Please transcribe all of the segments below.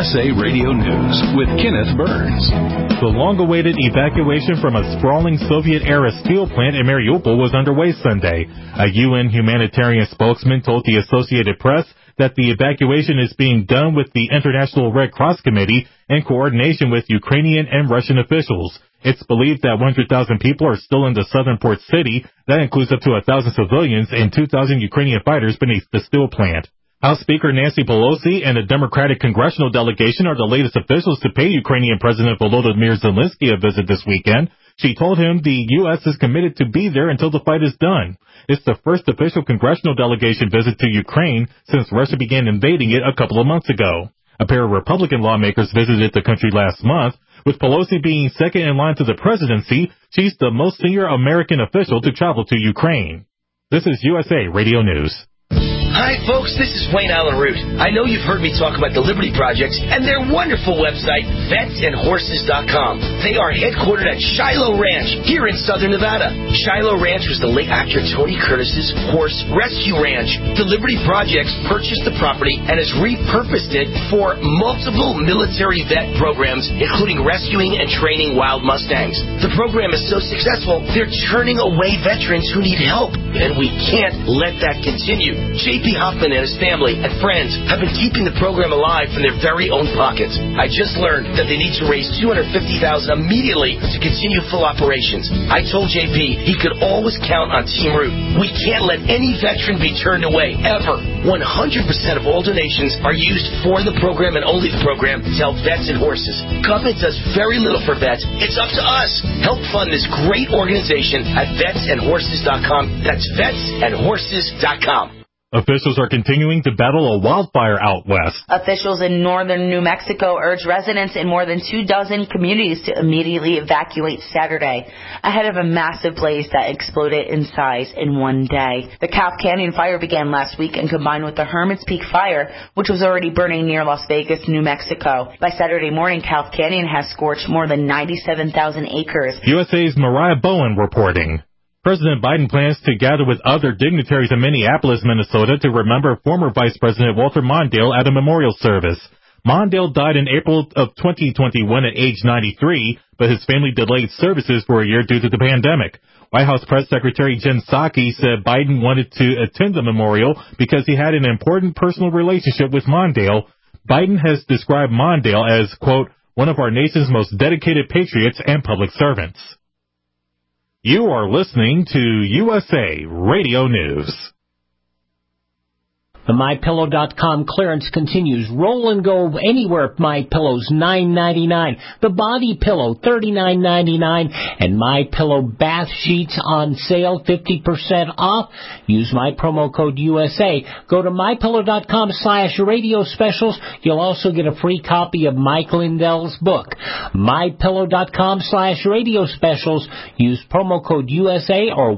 USA Radio News with Kenneth Burns. The long-awaited evacuation from a sprawling Soviet-era steel plant in Mariupol was underway Sunday. A UN humanitarian spokesman told the Associated Press that the evacuation is being done with the International Red Cross Committee in coordination with Ukrainian and Russian officials. It's believed that 100,000 people are still in the southern port city. That includes up to 1,000 civilians and 2,000 Ukrainian fighters beneath the steel plant. House Speaker Nancy Pelosi and a Democratic congressional delegation are the latest officials to pay Ukrainian President Volodymyr Zelensky a visit this weekend. She told him the U.S. is committed to be there until the fight is done. It's the first official congressional delegation visit to Ukraine since Russia began invading it a couple of months ago. A pair of Republican lawmakers visited the country last month. With Pelosi being second in line to the presidency, she's the most senior American official to travel to Ukraine. This is USA Radio News. Hi, folks. This is Wayne Allen Root. I know you've heard me talk about the Liberty Projects and their wonderful website, vetsandhorses.com. They are headquartered at Shiloh Ranch here in southern Nevada. Shiloh Ranch was the late actor Tony Curtis's horse rescue ranch. The Liberty Projects purchased the property and has repurposed it for multiple military vet programs, including rescuing and training wild Mustangs. The program is so successful, they're turning away veterans who need help, and we can't let that continue. J.P. Hoffman and his family and friends have been keeping the program alive from their very own pockets. I just learned that they need to raise $250,000 immediately to continue full operations. I told JP he could always count on Team Root. We can't let any veteran be turned away, ever. 100% of all donations are used for the program and only the program to help vets and horses. Government does very little for vets. It's up to us. Help fund this great organization at vetsandhorses.com. That's vetsandhorses.com. Officials are continuing to battle a wildfire out west. Officials in northern New Mexico urge residents in more than 24 communities to immediately evacuate Saturday ahead of a massive blaze that exploded in size in one day. The Calf Canyon fire began last week and combined with the Hermit's Peak fire, which was already burning near Las Vegas, New Mexico. By Saturday morning, Calf Canyon has scorched more than 97,000 acres. USA's Mariah Bowen reporting. President Biden plans to gather with other dignitaries in Minneapolis, Minnesota to remember former Vice President Walter Mondale at a memorial service. Mondale died in April of 2021 at age 93, but his family delayed services for a year due to the pandemic. White House Press Secretary Jen Psaki said Biden wanted to attend the memorial because he had an important personal relationship with Mondale. Biden has described Mondale as, quote, one of our nation's most dedicated patriots and public servants. You are listening to USA Radio News. The MyPillow.com clearance continues. Roll and go anywhere at MyPillow's $9.99. The Body Pillow $39.99, and MyPillow bath sheets on sale 50% off. Use my promo code USA. Go to MyPillow.com/radio specials. You'll also get a free copy of Mike Lindell's book. MyPillow.com/radio specials. Use promo code USA or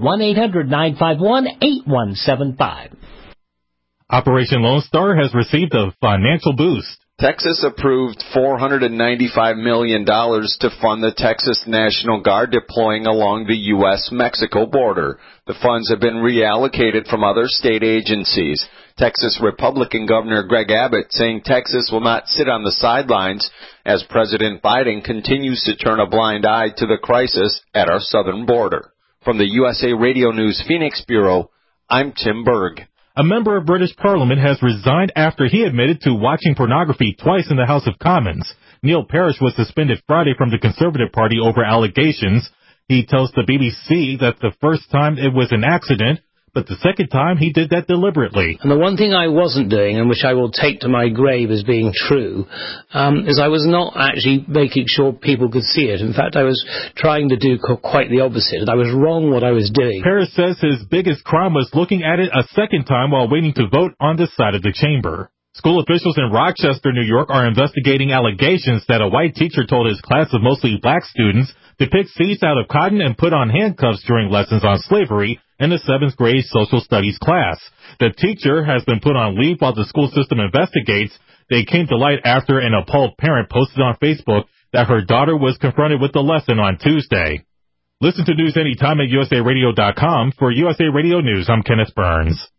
1-800-951-8175. Operation Lone Star has received a financial boost. Texas approved $495 million to fund the Texas National Guard deploying along the U.S.-Mexico border. The funds have been reallocated from other state agencies. Texas Republican Governor Greg Abbott saying Texas will not sit on the sidelines as President Biden continues to turn a blind eye to the crisis at our southern border. From the USA Radio News Phoenix Bureau, I'm Tim Berg. A member of British Parliament has resigned after he admitted to watching pornography twice in the House of Commons. Neil Parish was suspended Friday from the Conservative Party over allegations. He tells the BBC that the first time it was an accident, but the second time he did that deliberately. And the one thing I wasn't doing, and which I will take to my grave as being true, is I was not actually making sure people could see it. In fact, I was trying to do quite the opposite, and I was wrong what I was doing. Paris says his biggest crime was looking at it a second time while waiting to vote on this side of the chamber. School officials in Rochester, New York, are investigating allegations that a white teacher told his class of mostly black students to pick seeds out of cotton and put on handcuffs during lessons on slavery in the 7th grade social studies class. The teacher has been put on leave while the school system investigates. They came to light after an appalled parent posted on Facebook that her daughter was confronted with the lesson on Tuesday. Listen to news anytime at usaradio.com. For USA Radio News, I'm Kenneth Burns.